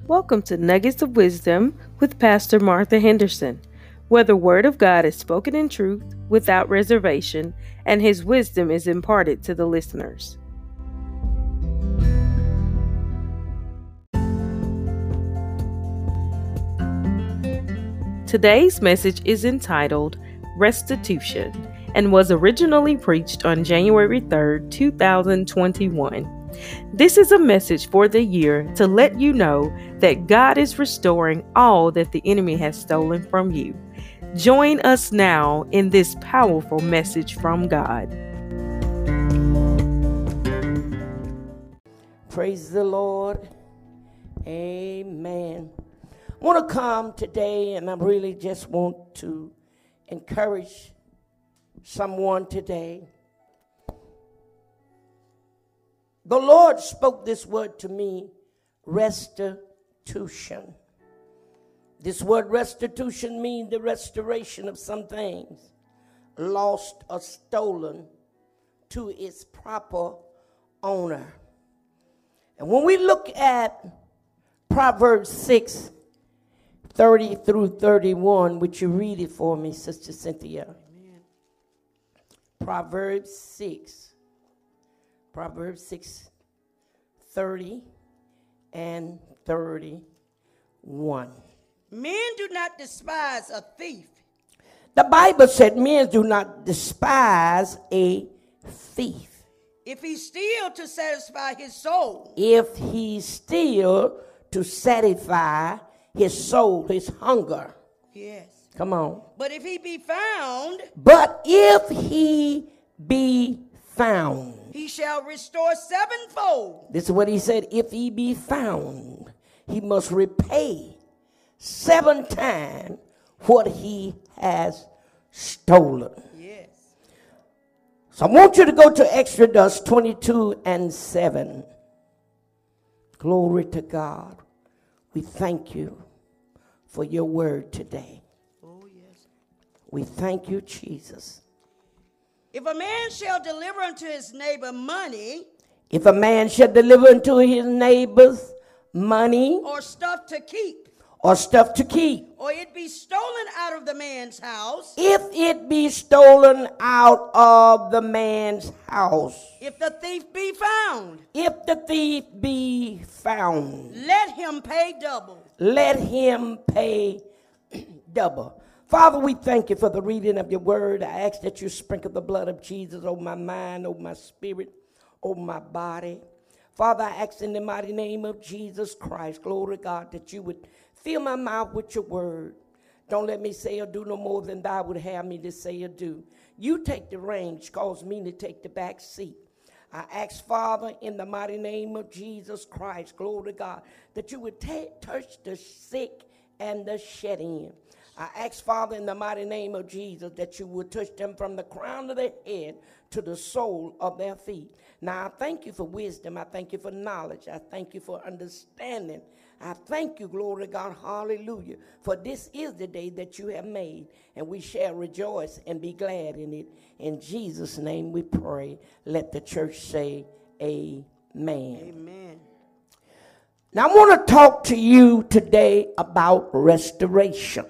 Welcome to Nuggets of Wisdom with Pastor Martha Henderson, where the Word of God is spoken in truth without reservation and His wisdom is imparted to the listeners. Today's message is entitled Restitution and was originally preached on January 3rd, 2021. This is a message for the year to let you know that God is restoring all that the enemy has stolen from you. Join us now in this powerful message from God. Praise the Lord. Amen. I want to come today and I really just want to encourage someone today. The Lord spoke this word to me, restitution. This word restitution means the restoration of some things lost or stolen to its proper owner. And when we look at Proverbs 6, 30 through 31, would you read it for me, Sister Cynthia? Amen. Proverbs 6, 30 and 31. Men do not despise a thief. The Bible said men do not despise a thief. If he steal to satisfy his soul. If he steal to satisfy his soul, his hunger. Yes. Come on. But if he be found. But if he be found. He shall restore sevenfold. This is what he said. If he be found, he must repay 7 times what he has stolen. Yes. So I want you to go to Exodus 22 and 7. Glory to God. We thank you for your word today. Oh, yes. We thank you, Jesus. If a man shall deliver unto his neighbor money. If a man shall deliver unto his neighbors money. Or stuff to keep. Or stuff to keep. Or it be stolen out of the man's house. If it be stolen out of the man's house. If the thief be found. If the thief be found. Let him pay double. Let him pay double. Father, we thank you for the reading of your word. I ask that you sprinkle the blood of Jesus over my mind, over my spirit, over my body. Father, I ask in the mighty name of Jesus Christ, glory to God, that you would fill my mouth with your word. Don't let me say or do no more than thou would have me to say or do. You take the reins, cause me to take the back seat. I ask, Father, in the mighty name of Jesus Christ, glory to God, that you would touch the sick and the shed in. I ask, Father, in the mighty name of Jesus, that you would touch them from the crown of their head to the sole of their feet. Now, I thank you for wisdom. I thank you for knowledge. I thank you for understanding. I thank you, glory to God, hallelujah, for this is the day that you have made, and we shall rejoice and be glad in it. In Jesus' name we pray. Let the church say amen. Amen. Now, I want to talk to you today about restoration.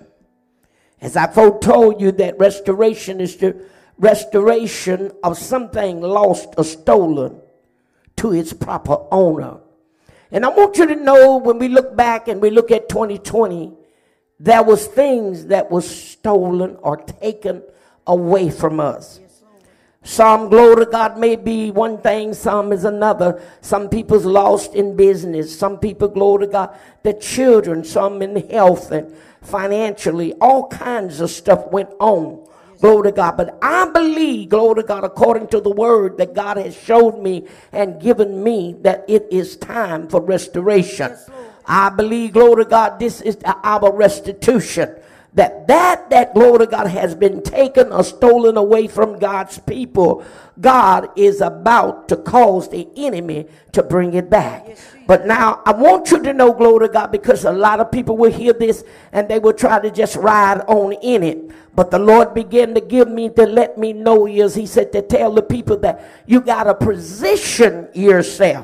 As I foretold you that restoration is the restoration of something lost or stolen to its proper owner. And I want you to know when we look back and we look at 2020, there was things that was stolen or taken away from us. Some, glory to God, may be one thing, some is another. Some people's lost in business. Some people, glory to God, the children, some in health and financially. All kinds of stuff went on, glory to God. But I believe, glory to God, according to the word that God has showed me and given me, that it is time for restoration. Yes, I believe, glory to God, this is our restitution. That glory to God has been taken or stolen away from God's people. God is about to cause the enemy to bring it back. Yes, but now I want you to know, glory to God, because a lot of people will hear this and they will try to just ride on in it. But the Lord began to give me to let me know is, he said to tell the people that you got to position yourself.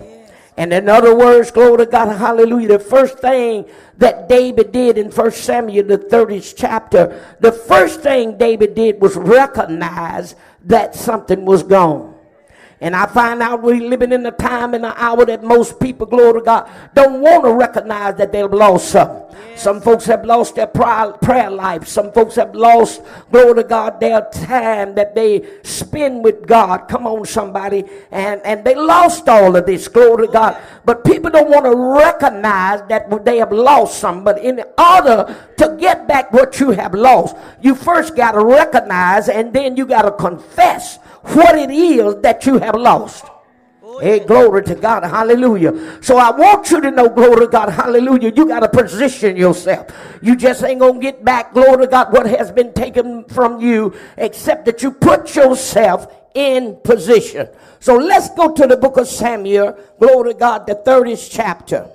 And in other words, glory to God, hallelujah, the first thing that David did in 1 Samuel, the 30th chapter, the first thing David did was recognize that something was gone. And I find out we're living in a time and an hour that most people, glory to God, don't want to recognize that they've lost something. Yes. Some folks have lost their prayer life. Some folks have lost, glory to God, their time that they spend with God. Come on, somebody. And they lost all of this, glory to God. But people don't want to recognize that they have lost something. But in order to get back what you have lost, you first got to recognize, and then you got to confess what it is that you have lost. Hey, glory to God, hallelujah. So I want you to know, glory to God, hallelujah, you got to position yourself. You just ain't going to get back, glory to God, what has been taken from you, except that you put yourself in position. So let's go to the book of Samuel, glory to God, the 30th chapter.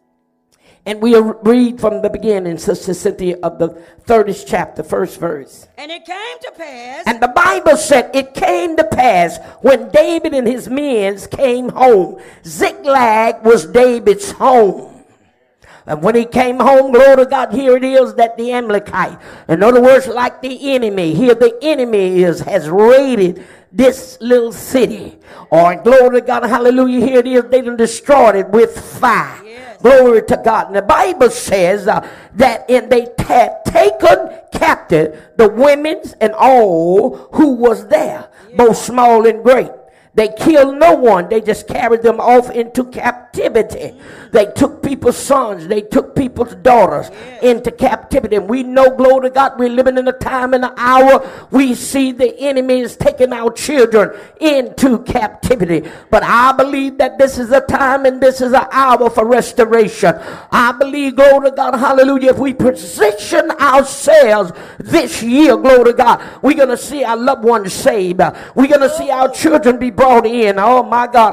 And we'll read from the beginning, Sister Cynthia, of the 30th chapter, first verse. And it came to pass. And the Bible said, it came to pass when David and his men came home. Ziklag was David's home. And when he came home, glory to God, here it is that the Amalekite, in other words, like the enemy, here the enemy has raided this little city. Or glory to God, hallelujah, here it is, they done destroyed it with fire. Glory to God. And the Bible says that they had taken captive the women and all who was there, both small and great. They killed no one. They just carried them off into captivity. They took people's sons. They took people's daughters into captivity. And we know, glory to God, we're living in a time and an hour. We see the enemy is taking our children into captivity. But I believe that this is a time and this is an hour for restoration. I believe, glory to God, hallelujah, if we position ourselves this year, glory to God, we're going to see our loved ones saved. We're going to see our children be brought in. Oh my God.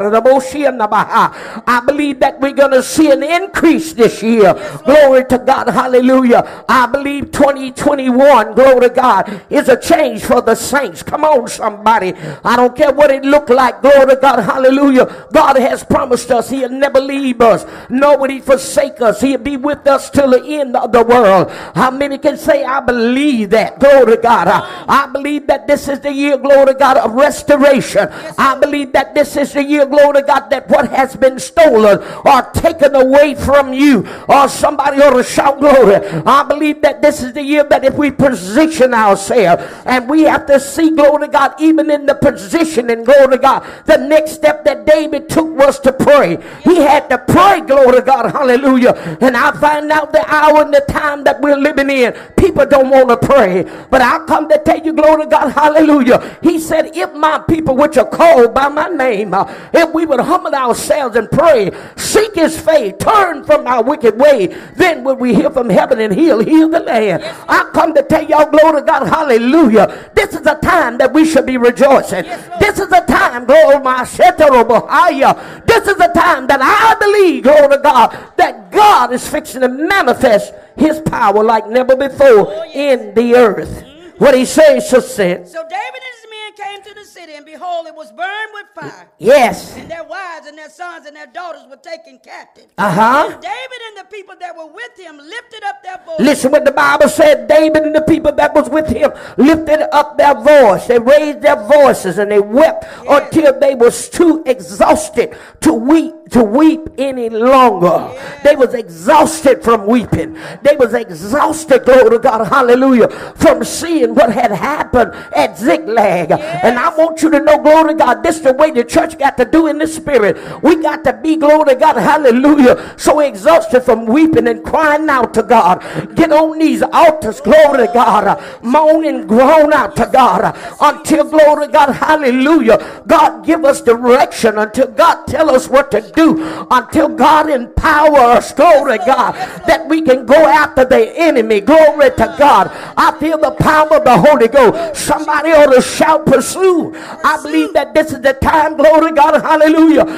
I believe that we're going to see an increase this year. Glory to God. Hallelujah. I believe 2021, glory to God, is a change for the saints. Come on, somebody. I don't care what it look like. Glory to God. Hallelujah. God has promised us He'll never leave us, nor will He forsake us. He'll be with us till the end of the world. How many can say, I believe that? Glory to God. I believe that this is the year, glory to God, of restoration. I believe that this is the year, glory to God, that what has been stolen or taken away from you, or somebody ought to shout glory. I believe that this is the year that if we position ourselves, and we have to see, glory to God, even in the position, and glory to God, the next step that David took was to pray. He had to pray, glory to God, hallelujah. And I find out the hour and the time that we're living in, people don't want to pray. But I come to tell you, glory to God, hallelujah. He said, if my people which are called by my name, if we would humble ourselves and pray, seek His face, turn from our wicked way, then will we hear from heaven and He'll heal the land. I come to tell y'all, glory to God, hallelujah, this is a time that we should be rejoicing. This is a time, glory my Shetarobahaya, this is a time that I believe, glory to God, that God is fixing to manifest His power like never before in the earth. What He says, so said. So David and his men came to the city, and behold, it was burned with fire. Yes. And their wives and their sons and their daughters were taken captive. And David and the people that were with him lifted up their voice. Listen what the Bible said. David and the people that was with him lifted up their voice. They raised their voices and they wept until they was too exhausted to weep any longer. They was exhausted from weeping. They was exhausted, glory to God, hallelujah, from seeing what had happened at Ziklag. And I want you to know, glory to God, this is the way the church got to do in the spirit. We got to be, glory to God, hallelujah, so exhausted from weeping and crying out to God. Get on these altars, glory to God, moan and groan out to God until, glory to God, hallelujah, God give us direction, until God tell us what to do, until God empower us, glory to God, that we can go after the enemy. Glory to God. I feel the power of the Holy Ghost. Somebody ought to shout pursue. I believe that this is the time, glory to God, hallelujah,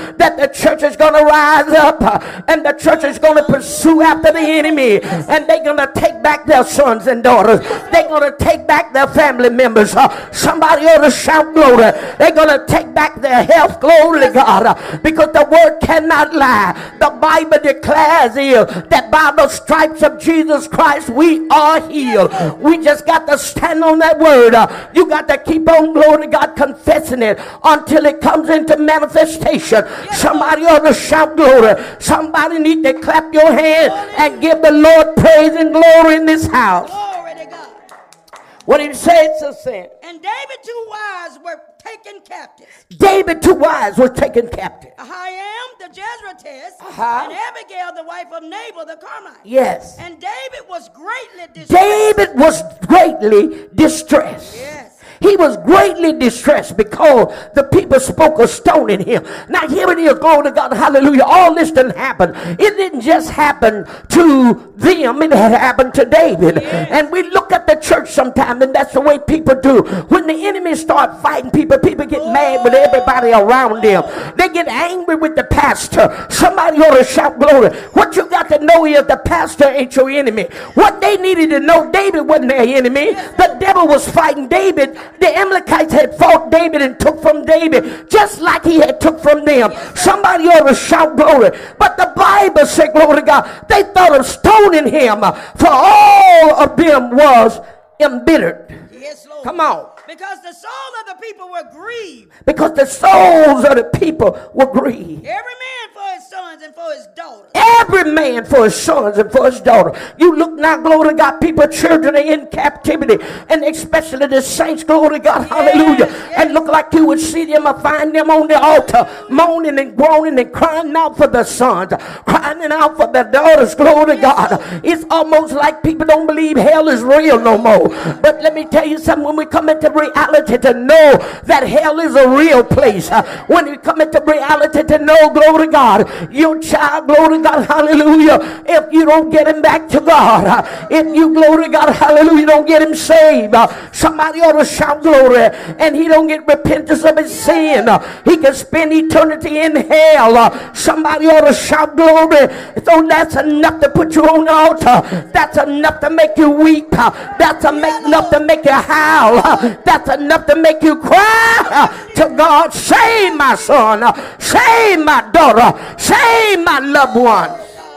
that the church is going to rise up and the church is going to pursue after the enemy, and they're going to take back their sons and daughters. They're going to take back their family members. Somebody ought to shout glory. They're going to take back their health. Glory to God, because the word cannot lie. The Bible declares here that by the stripes of Jesus Christ we are healed. We just got to stand on that word. You got to keep on, glory to God, confessing it until it comes into manifestation. Somebody ought to shout glory. Somebody need to clap your hands and give the Lord praise and glory in this house. Glory to God. What he says to sin. And David 2 wives were taken captive. David 2 wives were taken captive. Ahiam the Jezreelitess Uh-huh. and Abigail the wife of Nabal the Carmite. Yes. And David was greatly distressed. David was greatly distressed. Yes. He was greatly distressed because the people spoke of stoning him. Now here it is, glory to God, hallelujah. All this didn't happen. It didn't just happen to them, it had happened to David. Yes. And we look at the church sometimes, and that's the way people do. When the enemy start fighting people, people get mad with everybody around them. They get angry with the pastor. Somebody ought to shout glory. What you got to know is the pastor ain't your enemy. What they needed to know, David wasn't their enemy. The devil was fighting David. The Amalekites had fought David and took from David just like he had took from them. Somebody ought to shout glory. But the Bible said, glory to God, they thought of stoning him, for all of them was embittered. Yes, Lord. Come on. Because the soul of the people were grieved. Because the souls of the people were grieved. Every man for his sons and for his daughters. Every man for his sons and for his daughter. You look now, glory to God, people, children are in captivity, and especially the saints, glory to God, hallelujah. Yes. And look like you would see them or find them on the altar, moaning and groaning and crying out for the sons, crying out for the daughters, glory to God. It's almost like people don't believe hell is real no more. But let me tell you something, when we come into reality to know that hell is a real place, when we come into reality to know, glory to God, your child, glory to God, hallelujah, if you don't get him back to God, if you, glory to God, hallelujah, don't get him saved, somebody ought to shout glory, and he don't get repentance of his sin, he can spend eternity in hell. Somebody ought to shout glory. So that's enough to put you on the altar. That's enough to make you weep. That's enough to make you howl. That's enough to make you cry to God. Save my son, save my daughter, save my loved one.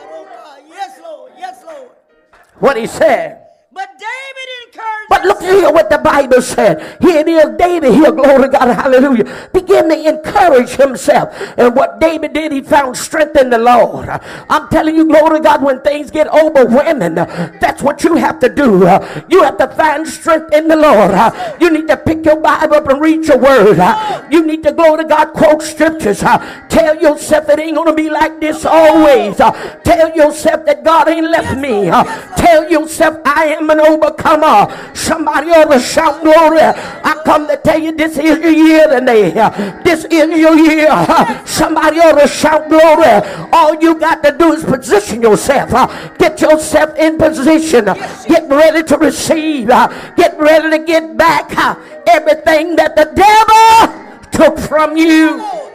Yes, Lord. Yes, Lord. What he said. But David encouraged. But look here what the Bible said. Here it is, David here, glory to God, hallelujah, began to encourage himself. And what David did, he found strength in the Lord. I'm telling you, glory to God, when things get overwhelming, that's what you have to do. You have to find strength in the Lord. You need to pick your Bible up and read your word. You need to, glory to God, quote scriptures. Tell yourself it ain't going to be like this always. Tell yourself that God ain't left me. Tell yourself I am an overcomer. Somebody ought to shout glory. I come to tell you this is your year today. This is your year. Somebody ought to shout glory. All you got to do is position yourself. Get yourself in position. Get ready to receive. Get ready to get back everything that the devil took from you.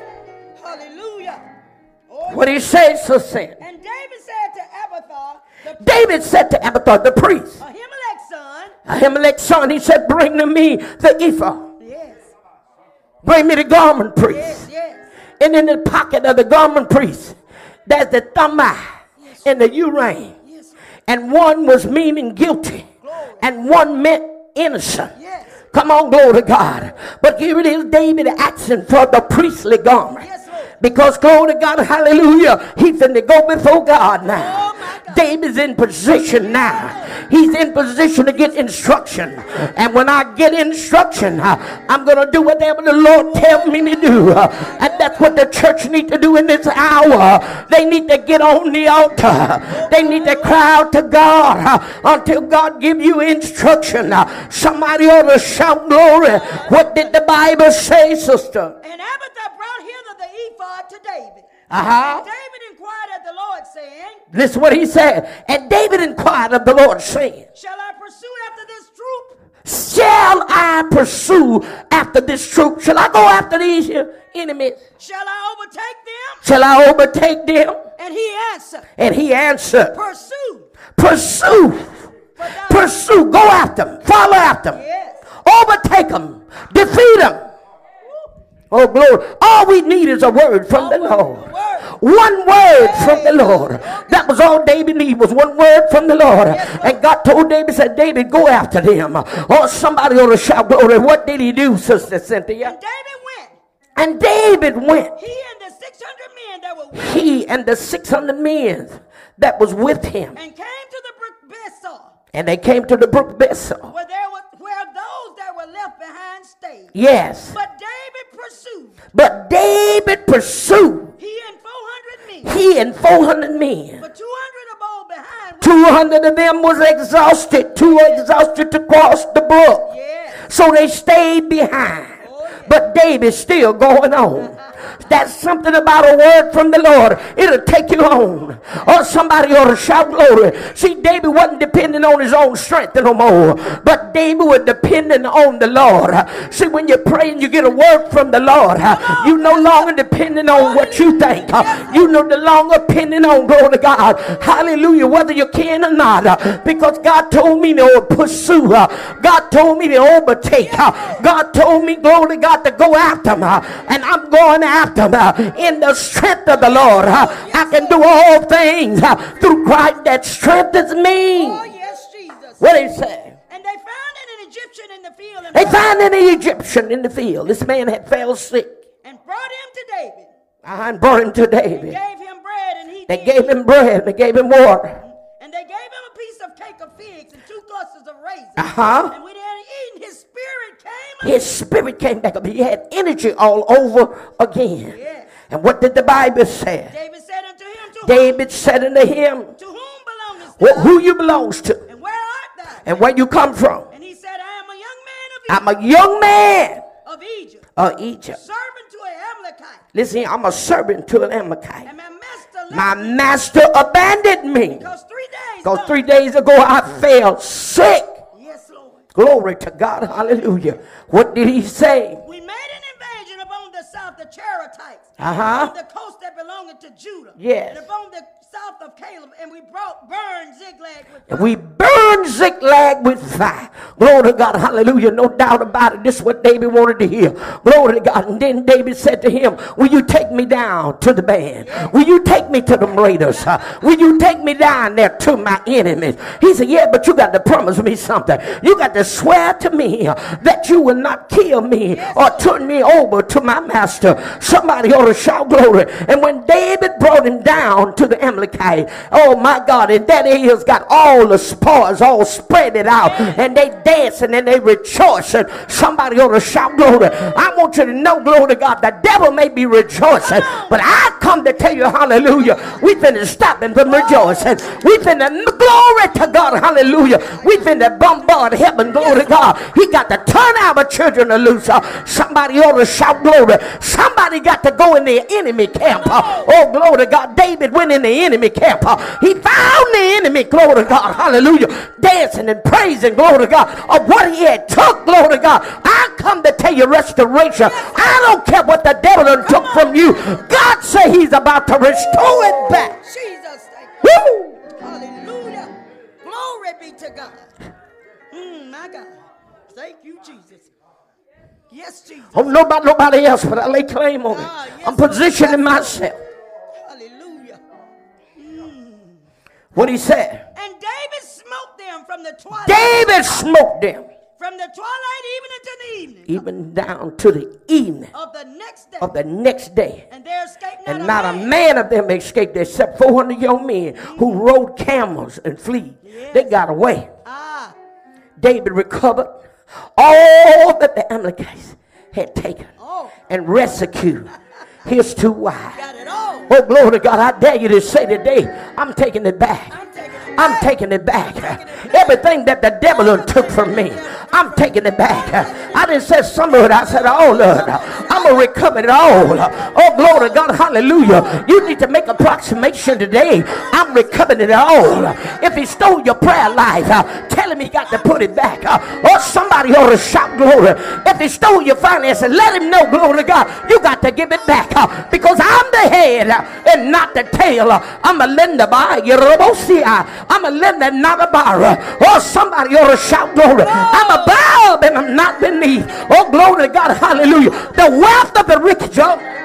Hallelujah. What he says to sin. And David said to Abiathar, David said to Abiathar the priest, Ahimelech's son. Ahimelech's son, he said, bring to me the ephah. Yes. Bring me the garment priest. Yes, yes. And in the pocket of the garment priest, there's the thumai and the Urim. Yes. And one was meaning guilty, and one meant innocent. Yes. Come on, glory to God. But here it is, David asking for the priestly garment. Yes, Lord. Because, glory to God, hallelujah, he's finna go before God now. Oh, my God. David's in position now. He's in position to get instruction. And when I get instruction, I'm going to do whatever the Lord tells me to do. And that's what the church needs to do in this hour. They need to get on the altar. They need to cry out to God until God give you instruction. Somebody ought to shout glory. What did the Bible say, sister? And Abiathar brought hither the ephod to David. Uh-huh. David inquired of the Lord, saying, Listen what he said. And David inquired of the Lord, saying, Shall I pursue after this troop? Shall I pursue after this troop? Shall I go after these here enemies? Shall I overtake them? Shall I overtake them? And he answered, And he answered, pursue. pursue, For thou pursue, go after them, follow after them, Yes. overtake them, defeat them. Oh, glory. All we need is a word from the Lord. One word from the Lord. That was all David needed, was one word from the Lord. And God told David, said, David, go after them. Oh, somebody ought to shout glory. What did he do, Sister Cynthia? And David went. And David went. He and the 600 men that were with him. He and the 600 men that was with him. And came to the brook Besor, And they came to the brook Besor. where those that were left behind stayed. Yes. But David pursued. But David pursued. He and 400 men. He and 400 men. But 200 abode behind. 200 of them was exhausted. Too exhausted to cross the brook. Yes. So they stayed behind. But David's still going on. That's something about a word from the Lord. It'll take you on. Or somebody ought to shout glory. See, David wasn't depending on his own strength no more. But David was depending on the Lord. See, when you pray and you get a word from the Lord, you no longer depending on what you think. You no longer depending on, glory to God. Hallelujah, whether you can or not. Because God told me to pursue. God told me to overtake. God told me, glory to God, to go after him. And I'm going after him in the strength of the Lord. I can do all things through Christ that strengthens me. Oh, yes, Jesus. What did he say? And they found an Egyptian in the field. And They found an Egyptian in the field. This man had fell sick. and brought him to David. And brought him to And David. gave him bread, and he They did gave eat. him bread. They gave him water. And they gave him a piece of cake of figs and 2 clusters of raisins. Uh-huh. And when he had eaten, his spirit came up. His spirit came back up. He had energy all over again. Yes. And what did the Bible say? David said unto him, David said unto him, to whom belongest well, thou? who you belongs to And where art thou? and where you come from. And he said, I am a young man I'm a young man of Egypt, of Egypt. servant to an Amalekite. Listen here, I'm a servant to an Amalekite. And my master left My me master abandoned me. because 3 days Because long. 3 days ago I fell sick. Yes, Lord. Glory to God. Hallelujah. What did he say? We made an invasion upon the south, the Cherethites, Uh-huh. on the coast that belonged to Judah, Yes. and upon the south of Caleb, and we burned Ziklag with And we burned Ziklag with fire. Glory to God. Hallelujah. No doubt about it. This is what David wanted to hear. Glory to God. And then David said to him, will you take me down to the band? Will you take me to the raiders? Will you take me down there to my enemies? He said, yeah, but you got to promise me something. You got to swear to me that you will not kill me or turn me over to my master. Somebody ought to shout glory. And when David brought him down to the Amalekite, oh my God, and that is got all the spoils all spread it out, and they dancing and they rejoicing. Somebody ought to shout glory. I want you to know, glory to God, the devil may be rejoicing, but I come to tell you, hallelujah, we finna stop him from rejoicing. We finna, glory to God, hallelujah, we finna bombard heaven, glory to God. He got to turn our children loose. Somebody ought to shout glory. Somebody got to go in the enemy camp. Oh, glory to God. David went in the enemy camp. He found the enemy, glory to God, hallelujah, dancing and praising, glory to God, of what he had took, glory to God. I come to tell you restoration. I don't care what the devil done took from you. God say he's about to restore it back. Jesus. Thank you. Woo! Hallelujah. Glory be to God. My God. Thank you, Jesus. Yes, Jesus. I don't know about nobody else, but I lay claim on it. Yes, I'm positioning myself. Hallelujah. What he said? And David smote them from the twilight. David smote them. From the twilight even unto the evening. Even down to the evening Of the next day. of the next day. And there escaped And not a man of them escaped except 400 young men who rode camels and fled. They got away. David recovered all that the Amalekites had taken and rescued his 2 wives. Got it all. Oh, glory to God. I dare you to say today, I'm taking it back. I'm taking it back. Everything that the devil took from me, I'm taking it back. I didn't say some of it. I said all of it. I'm going to recover it all. Oh, glory to God. Hallelujah. You need to make approximation today. I'm recovering it all. If he stole your prayer life, tell him he got to put it back. Or somebody ought to shout glory. If he stole your finances, let him know, glory to God, you got to give it back. Because I'm the head and not the tail. I'm a lender by I'm a lender, not a borrower. Oh, somebody ought to shout glory. I'm above and I'm not beneath. Oh, glory to God. Hallelujah. The wealth of the wicked,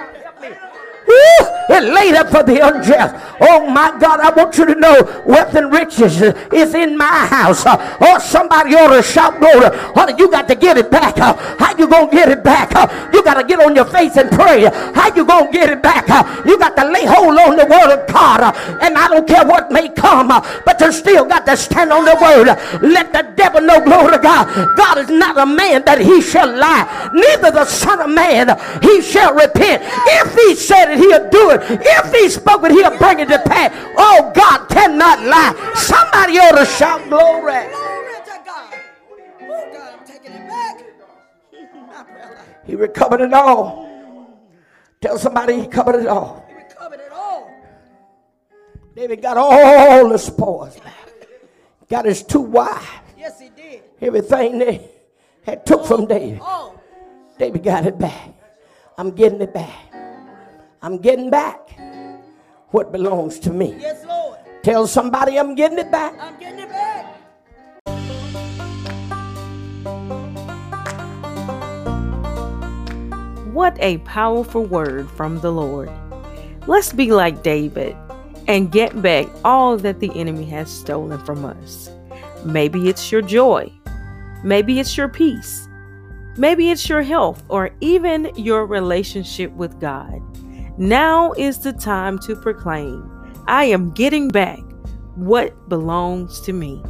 it laid up for the unjust. Oh my God, I want you to know wealth and riches is in my house. Oh, somebody ought to shout glory. Honey, you got to get it back. How you gonna get it back? You got to get on your face and pray. How you gonna get it back? You got to lay hold on the word of God. And I don't care what may come, but you still got to stand on the word. Let the devil know, glory to God. God is not a man that he shall lie, neither the son of man he shall repent. If he said it, he'll do it. If he spoke it, he'll bring it to pass. Oh, God cannot lie. Somebody ought to shout glory. Glory to God. Oh, God, I'm taking it back. He recovered it all. Tell somebody he covered it all. He recovered it all. David got all the spoils back. Got his 2 wives. Yes, he did. Everything they had took from David. Oh. David got it back. I'm getting it back. I'm getting back what belongs to me. Yes, Lord. Tell somebody I'm getting it back. I'm getting it back. What a powerful word from the Lord. Let's be like David and get back all that the enemy has stolen from us. Maybe it's your joy. Maybe it's your peace. Maybe it's your health or even your relationship with God. Now is the time to proclaim, I am getting back what belongs to me.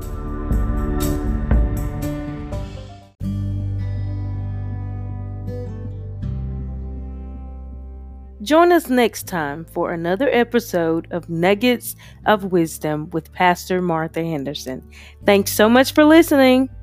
Join us next time for another episode of Nuggets of Wisdom with Pastor Martha Henderson. Thanks so much for listening.